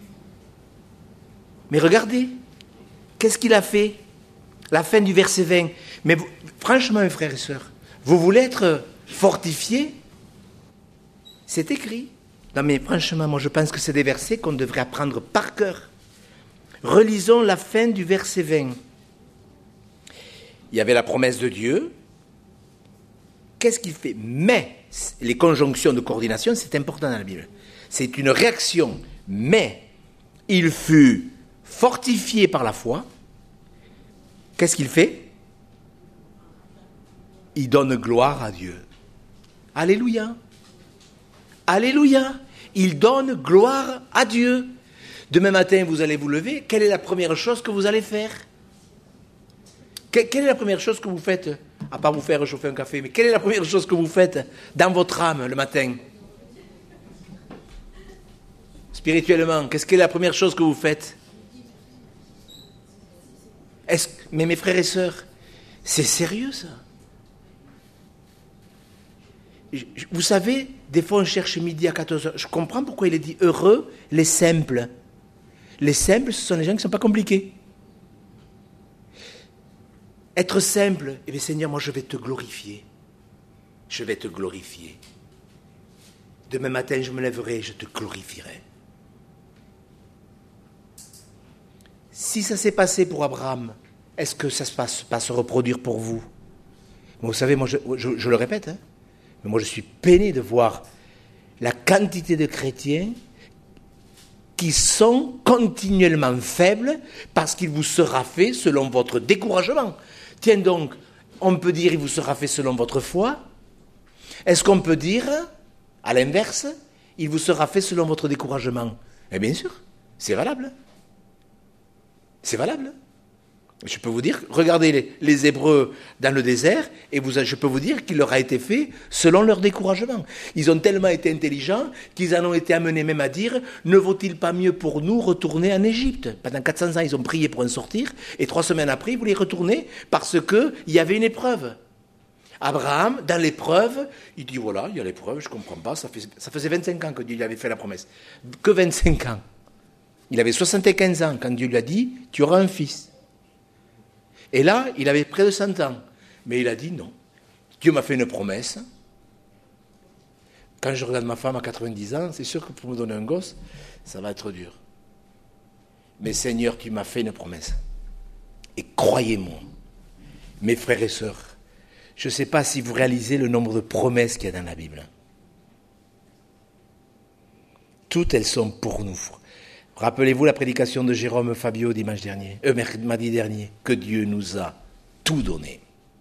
Mais regardez, qu'est-ce qu'il a fait? La fin du verset vingt. Mais vous, franchement, mes frères et sœurs, vous voulez être fortifiés? C'est écrit. Non mais franchement, moi je pense que c'est des versets qu'on devrait apprendre par cœur. Relisons la fin du verset vingt. Il y avait la promesse de Dieu. Qu'est-ce qu'il fait? Mais, les conjonctions de coordination, c'est important dans la Bible. C'est une réaction. Mais, il fut fortifié par la foi. Qu'est-ce qu'il fait? Il donne gloire à Dieu. Alléluia. Alléluia. Il donne gloire à Dieu. Demain matin, vous allez vous lever. Quelle est la première chose que vous allez faire? Quelle est la première chose que vous faites? À part vous faire réchauffer un café, mais quelle est la première chose que vous faites dans votre âme le matin? Spirituellement, qu'est-ce que est la première chose que vous faites? Est-ce... Mais mes frères et sœurs, c'est sérieux ça? Vous savez, des fois on cherche midi à quatorze heures. Je comprends pourquoi il est dit heureux les simples. Les simples, ce sont les gens qui ne sont pas compliqués. Être simple, eh bien Seigneur, moi je vais te glorifier. Je vais te glorifier. Demain matin, je me lèverai et je te glorifierai. Si ça s'est passé pour Abraham, est-ce que ça ne va pas se reproduire pour vous? Vous savez, moi je, je, je le répète, hein, mais moi je suis peiné de voir la quantité de chrétiens qui sont continuellement faibles parce qu'il vous sera fait selon votre découragement. Tiens donc, on peut dire il vous sera fait selon votre foi. Est-ce qu'on peut dire, à l'inverse, il vous sera fait selon votre découragement? Eh bien sûr, c'est valable. C'est valable. Je peux vous dire, regardez les, les Hébreux dans le désert, et vous, je peux vous dire qu'il leur a été fait selon leur découragement. Ils ont tellement été intelligents qu'ils en ont été amenés même à dire « Ne vaut-il pas mieux pour nous retourner en Égypte ?» Pendant quatre cents ans, ils ont prié pour en sortir, et trois semaines après, ils voulaient retourner parce qu'il y avait une épreuve. Abraham, dans l'épreuve, il dit « Voilà, il y a l'épreuve, je ne comprends pas, ça, fait, ça faisait vingt-cinq ans que Dieu lui avait fait la promesse. » Que vingt-cinq ans. Il avait soixante-quinze ans quand Dieu lui a dit « Tu auras un fils. » Et là, il avait près de cent ans. Mais il a dit non. Dieu m'a fait une promesse. Quand je regarde ma femme à quatre-vingt-dix ans, c'est sûr que pour me donner un gosse, ça va être dur. Mais Seigneur, tu m'as fait une promesse. Et croyez-moi, mes frères et sœurs, je ne sais pas si vous réalisez le nombre de promesses qu'il y a dans la Bible. Toutes elles sont pour nous. Rappelez-vous la prédication de Jérôme Fabio dimanche dernier, euh, mardi dernier, que Dieu nous a tout donné.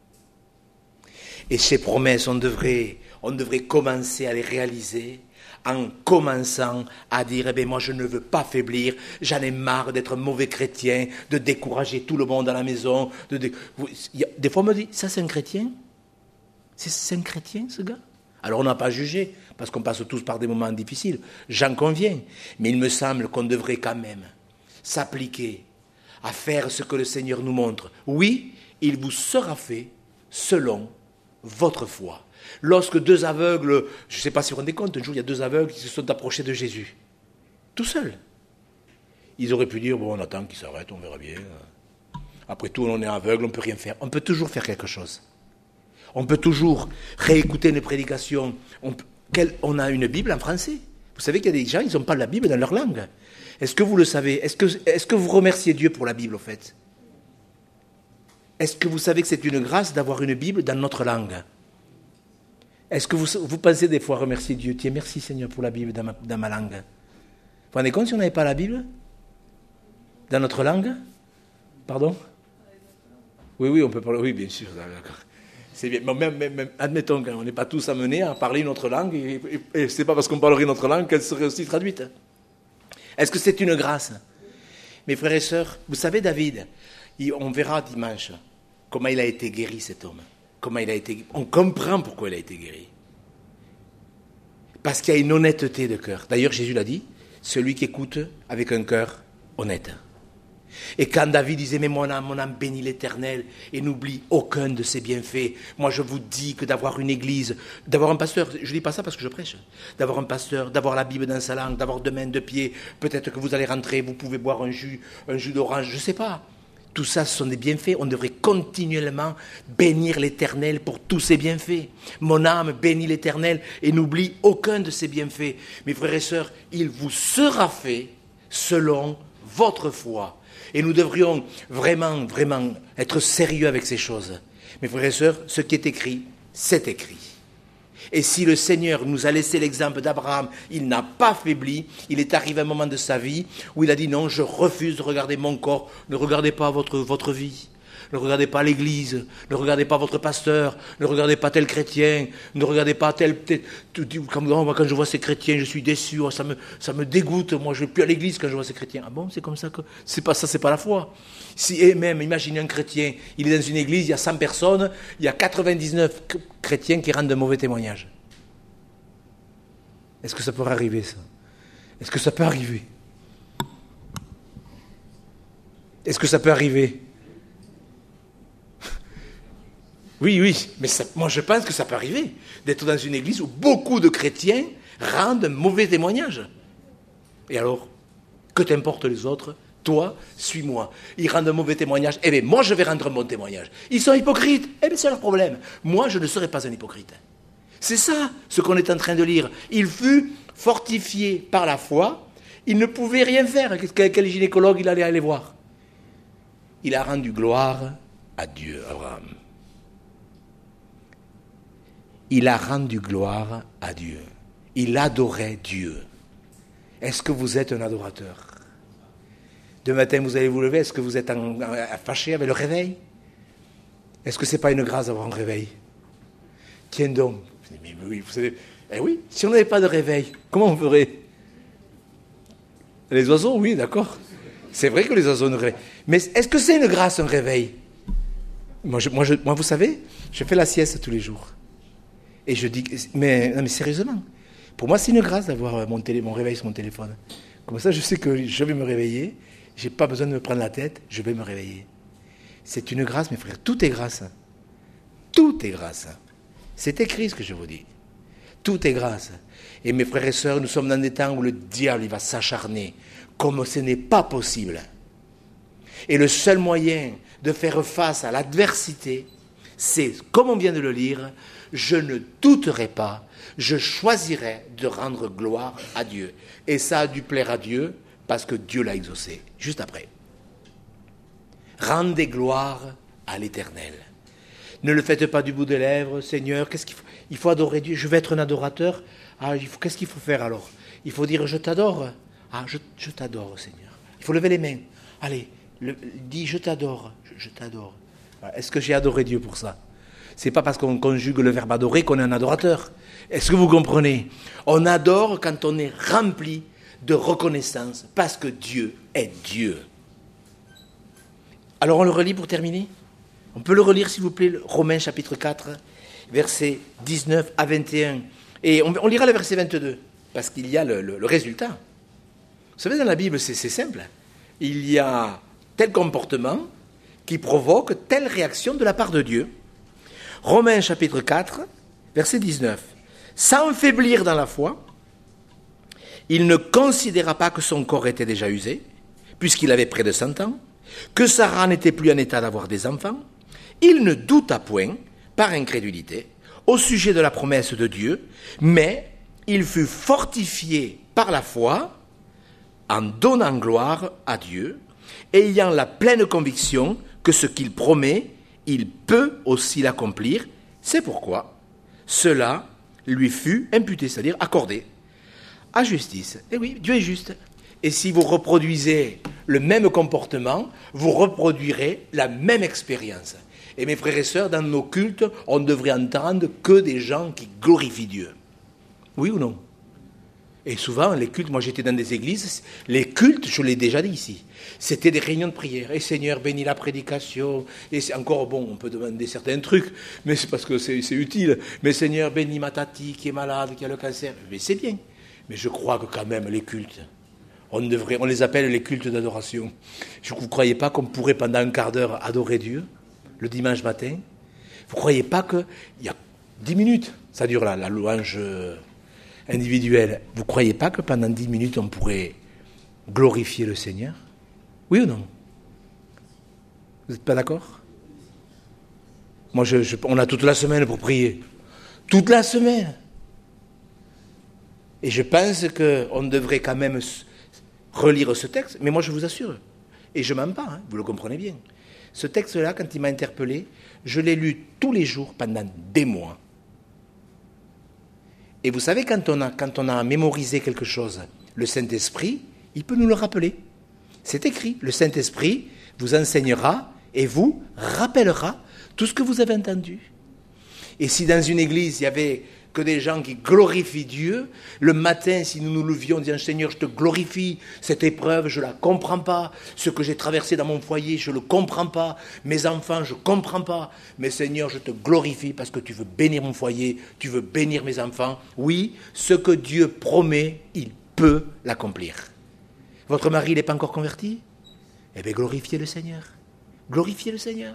Et ces promesses, on devrait, on devrait commencer à les réaliser en commençant à dire, eh bien, moi je ne veux pas faiblir, j'en ai marre d'être un mauvais chrétien, de décourager tout le monde à la maison. De dé... Des fois on me dit, ça c'est un chrétien? C'est, c'est un chrétien ce gars? Alors on n'a pas jugé, parce qu'on passe tous par des moments difficiles, j'en conviens. Mais il me semble qu'on devrait quand même s'appliquer à faire ce que le Seigneur nous montre. Oui, il vous sera fait selon votre foi. Lorsque deux aveugles, je ne sais pas si vous vous rendez compte, un jour il y a deux aveugles qui se sont approchés de Jésus, tout seuls. Ils auraient pu dire, bon on attend qu'ils s'arrêtent, on verra bien. Après tout, on est aveugle, on ne peut rien faire. On peut toujours faire quelque chose. On peut toujours réécouter une prédication. On, quel, on a une Bible en français. Vous savez qu'il y a des gens, ils n'ont pas la Bible dans leur langue. Est-ce que vous le savez? Est-ce que, est-ce que vous remerciez Dieu pour la Bible, au fait? Est-ce que vous savez que c'est une grâce d'avoir une Bible dans notre langue? Est-ce que vous, vous pensez des fois remercier Dieu? Tiens, merci Seigneur pour la Bible dans ma, dans ma langue. Vous vous rendez compte si on n'avait pas la Bible dans notre langue? Pardon? Oui, oui, on peut parler. Oui, bien sûr, d'accord. C'est bien. Même, même, même, admettons qu'on n'est pas tous amenés à parler une autre langue, et, et, et ce n'est pas parce qu'on parlerait une autre langue qu'elle serait aussi traduite. Est-ce que c'est une grâce? Mes frères et sœurs, vous savez David, il, on verra dimanche comment il a été guéri cet homme. Comment il a été, on comprend pourquoi il a été guéri. Parce qu'il y a une honnêteté de cœur. D'ailleurs Jésus l'a dit, celui qui écoute avec un cœur honnête. Et quand David disait, mais mon âme, mon âme bénit l'Éternel et n'oublie aucun de ses bienfaits. Moi, je vous dis que d'avoir une église, d'avoir un pasteur, je ne dis pas ça parce que je prêche, d'avoir un pasteur, d'avoir la Bible dans sa langue, d'avoir deux mains, deux pieds, peut-être que vous allez rentrer, vous pouvez boire un jus, un jus d'orange, je ne sais pas. Tout ça, ce sont des bienfaits. On devrait continuellement bénir l'Éternel pour tous ses bienfaits. Mon âme bénit l'Éternel et n'oublie aucun de ses bienfaits. Mes frères et sœurs, il vous sera fait selon votre foi. Et nous devrions vraiment, vraiment être sérieux avec ces choses. Mes frères et sœurs, ce qui est écrit, c'est écrit. Et si le Seigneur nous a laissé l'exemple d'Abraham, il n'a pas faibli, il est arrivé un moment de sa vie où il a dit non, je refuse de regarder mon corps, ne regardez pas votre, votre vie. Ne regardez pas l'église, ne regardez pas votre pasteur, ne regardez pas tel chrétien, ne regardez pas tel... tel comme, oh, quand je vois ces chrétiens, je suis déçu, oh, ça, me, ça me dégoûte, moi je ne vais plus à l'église quand je vois ces chrétiens. Ah bon, c'est comme ça que... C'est pas ça, c'est pas la foi. Si, et même, imaginez un chrétien, il est dans une église, il y a cent personnes, il y a quatre-vingt-dix-neuf chrétiens qui rendent de mauvais témoignages. Est-ce que ça peut arriver, ça? Est-ce que ça peut arriver? Est-ce que ça peut arriver? Oui, oui, mais ça, moi je pense que ça peut arriver, d'être dans une église où beaucoup de chrétiens rendent un mauvais témoignage. Et alors, que t'importe les autres? Toi, suis-moi. Ils rendent un mauvais témoignage, eh bien moi je vais rendre un bon témoignage. Ils sont hypocrites, eh bien c'est leur problème. Moi je ne serai pas un hypocrite. C'est ça ce qu'on est en train de lire. Il fut fortifié par la foi, il ne pouvait rien faire. Quel gynécologue il allait aller voir? Il a rendu gloire à Dieu, Abraham. Il a rendu gloire à Dieu. Il adorait Dieu. Est-ce que vous êtes un adorateur? Demain matin, vous allez vous lever, est-ce que vous êtes en, en, fâché avec le réveil? Est-ce que ce n'est pas une grâce d'avoir un réveil? Tiens donc. Mais oui, vous savez, eh oui, si on n'avait pas de réveil, comment on ferait? Les oiseaux, oui, d'accord. C'est vrai que les oiseaux ne réveillent. Mais est-ce que c'est une grâce, un réveil? moi, je, moi, je, moi, vous savez, je fais la sieste tous les jours. Et je dis, mais, non, mais sérieusement, pour moi c'est une grâce d'avoir mon, télé, mon réveil sur mon téléphone. Comme ça je sais que je vais me réveiller, je n'ai pas besoin de me prendre la tête, je vais me réveiller. C'est une grâce mes frères, tout est grâce. Tout est grâce. C'est écrit ce que je vous dis. Tout est grâce. Et mes frères et sœurs, nous sommes dans des temps où le diable il va s'acharner, comme ce n'est pas possible. Et le seul moyen de faire face à l'adversité, c'est, comme on vient de le lire, je ne douterai pas, je choisirai de rendre gloire à Dieu. Et ça a dû plaire à Dieu parce que Dieu l'a exaucé. Juste après. Rendez gloire à l'Éternel. Ne le faites pas du bout des lèvres, Seigneur, qu'est-ce qu'il faut? Il faut adorer Dieu, je vais être un adorateur. Ah, il faut, qu'est-ce qu'il faut faire alors? Il faut dire je t'adore. Ah, je, je t'adore, Seigneur. Il faut lever les mains. Allez, le, dis je t'adore, je, je t'adore. Est-ce que j'ai adoré Dieu pour ça? C'est pas parce qu'on conjugue le verbe adorer qu'on est un adorateur. Est-ce que vous comprenez? On adore quand on est rempli de reconnaissance parce que Dieu est Dieu. Alors on le relit pour terminer? On peut le relire s'il vous plaît, Romains chapitre quatre, versets dix-neuf à vingt et un. Et on, on lira le verset vingt-deux, parce qu'il y a le, le, le résultat. Vous savez, dans la Bible, c'est, c'est simple. Il y a tel comportement qui provoque telle réaction de la part de Dieu. Romains chapitre quatre, verset dix-neuf. Sans faiblir dans la foi, il ne considéra pas que son corps était déjà usé, puisqu'il avait près de cent ans, que Sarah n'était plus en état d'avoir des enfants. Il ne douta point, par incrédulité, au sujet de la promesse de Dieu, mais il fut fortifié par la foi, en donnant gloire à Dieu, ayant la pleine conviction que ce qu'il promet, il peut aussi l'accomplir. C'est pourquoi cela lui fut imputé, c'est-à-dire accordé, à justice. Et oui, Dieu est juste. Et si vous reproduisez le même comportement, vous reproduirez la même expérience. Et mes frères et sœurs, dans nos cultes, on devrait entendre que des gens qui glorifient Dieu. Oui ou non? Et souvent, les cultes, moi j'étais dans des églises, les cultes, je l'ai déjà dit ici, c'était des réunions de prière. Et Seigneur, bénis la prédication. Et c'est encore, bon, on peut demander certains trucs, mais c'est parce que c'est, c'est utile. Mais Seigneur, bénis ma tati qui est malade, qui a le cancer. Mais c'est bien. Mais je crois que quand même, les cultes, on, devrait, on les appelle les cultes d'adoration. Vous ne croyez pas qu'on pourrait pendant un quart d'heure adorer Dieu, le dimanche matin? Vous ne croyez pas qu'il y a dix minutes, ça dure là, la louange individuelle. Vous ne croyez pas que pendant dix minutes, on pourrait glorifier le Seigneur? Oui ou non? Vous n'êtes pas d'accord? Moi, je, je, on a toute la semaine pour prier. Toute la semaine. Et je pense qu'on devrait quand même relire ce texte. Mais moi, je vous assure, et je ne mens pas, hein, vous le comprenez bien. Ce texte-là, quand il m'a interpellé, je l'ai lu tous les jours pendant des mois. Et vous savez, quand on a, quand on a mémorisé quelque chose, le Saint-Esprit, il peut nous le rappeler. C'est écrit, le Saint-Esprit vous enseignera et vous rappellera tout ce que vous avez entendu. Et si dans une église, il y avait que des gens qui glorifient Dieu, le matin, si nous nous levions en disant « Seigneur, je te glorifie, cette épreuve, je ne la comprends pas, ce que j'ai traversé dans mon foyer, je ne le comprends pas, mes enfants, je ne comprends pas, mais Seigneur, je te glorifie parce que tu veux bénir mon foyer, tu veux bénir mes enfants. » Oui, ce que Dieu promet, il peut l'accomplir. Votre mari n'est pas encore converti? Eh bien, glorifiez le Seigneur. Glorifiez le Seigneur.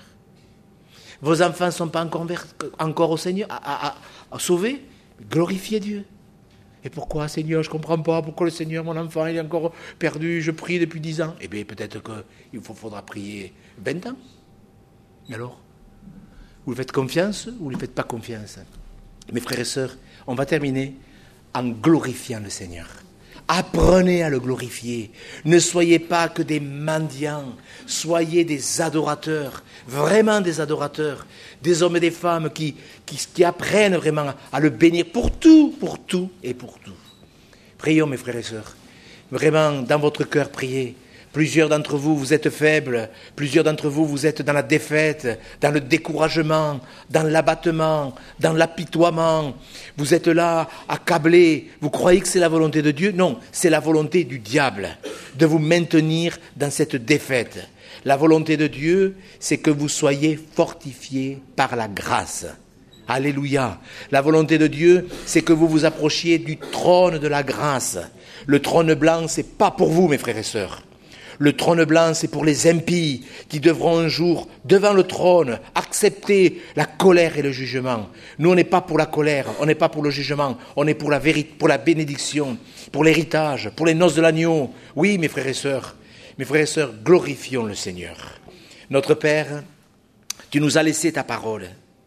Vos enfants ne sont pas encore, encore au Seigneur, à, à, à sauver? Glorifiez Dieu. Et pourquoi, Seigneur, je ne comprends pas, pourquoi le Seigneur, mon enfant, il est encore perdu, je prie depuis dix ans. Eh bien, peut-être qu'il faudra prier vingt ans. Et alors? Vous lui faites confiance ou vous ne lui faites pas confiance? Mes frères et sœurs, on va terminer en glorifiant le Seigneur. Apprenez à le glorifier. Ne soyez pas que des mendiants. Soyez des adorateurs. Vraiment des adorateurs. Des hommes et des femmes qui, qui, qui apprennent vraiment à le bénir pour tout, pour tout et pour tout. Prions, mes frères et sœurs. Vraiment, dans votre cœur, priez. Plusieurs d'entre vous, vous êtes faibles. Plusieurs d'entre vous, vous êtes dans la défaite, dans le découragement, dans l'abattement, dans l'apitoiement. Vous êtes là, accablés. Vous croyez que c'est la volonté de Dieu? Non, c'est la volonté du diable de vous maintenir dans cette défaite. La volonté de Dieu, c'est que vous soyez fortifiés par la grâce. Alléluia. La volonté de Dieu, c'est que vous vous approchiez du trône de la grâce. Le trône blanc, c'est pas pour vous, mes frères et sœurs. Le trône blanc, c'est pour les impies qui devront un jour, devant le trône, accepter la colère et le jugement. Nous, on n'est pas pour la colère, on n'est pas pour le jugement, on est pour la vérité, pour la bénédiction, pour l'héritage, pour les noces de l'agneau. Oui, mes frères et sœurs, mes frères et sœurs, glorifions le Seigneur. Notre Père, tu nous as laissé ta parole.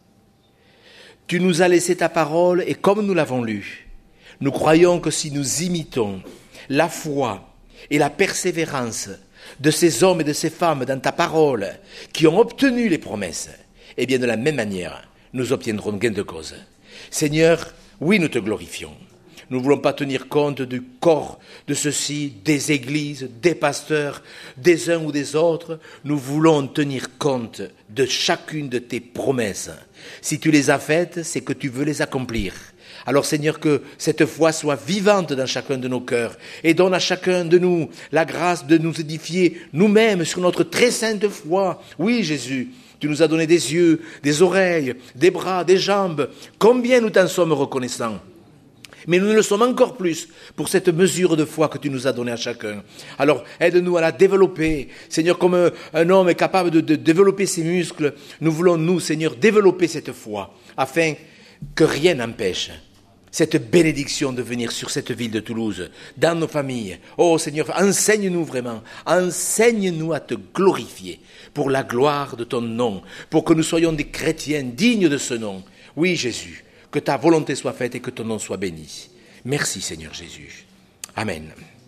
Tu nous as laissé ta parole et comme nous l'avons lu, nous croyons que si nous imitons la foi et la persévérance de ces hommes et de ces femmes dans ta parole qui ont obtenu les promesses, eh bien de la même manière, nous obtiendrons gain de cause. Seigneur, oui, nous te glorifions. Nous ne voulons pas tenir compte du corps de ceux-ci, des églises, des pasteurs, des uns ou des autres. Nous voulons tenir compte de chacune de tes promesses. Si tu les as faites, c'est que tu veux les accomplir. Alors Seigneur, que cette foi soit vivante dans chacun de nos cœurs et donne à chacun de nous la grâce de nous édifier nous-mêmes sur notre très sainte foi. Oui Jésus, tu nous as donné des yeux, des oreilles, des bras, des jambes. Combien nous t'en sommes reconnaissants. Mais nous le sommes encore plus pour cette mesure de foi que tu nous as donnée à chacun. Alors, aide-nous à la développer. Seigneur, comme un homme est capable de, de développer ses muscles, nous voulons, nous, Seigneur, développer cette foi, afin que rien n'empêche cette bénédiction de venir sur cette ville de Toulouse, dans nos familles. Oh Seigneur, enseigne-nous vraiment, enseigne-nous à te glorifier pour la gloire de ton nom, pour que nous soyons des chrétiens dignes de ce nom. Oui Jésus, que ta volonté soit faite et que ton nom soit béni. Merci Seigneur Jésus. Amen.